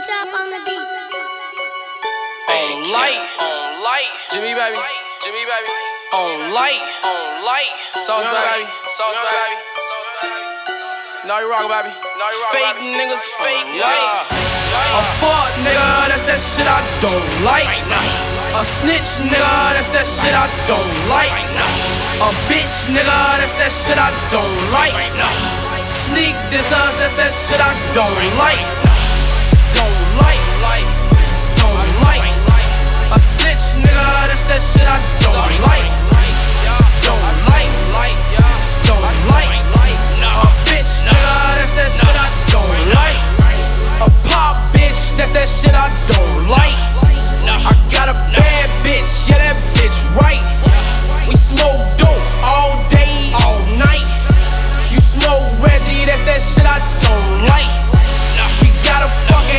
Chop on the beat. On light, Jimmy baby, on light, sauce baby, Now you rock baby, fake niggas, fake lights. A fuck nigga, that's that shit I don't like. A snitch nigga, that's that shit I don't like. A bitch nigga, that's that shit I don't like. Sneak this up, that's that shit I don't like.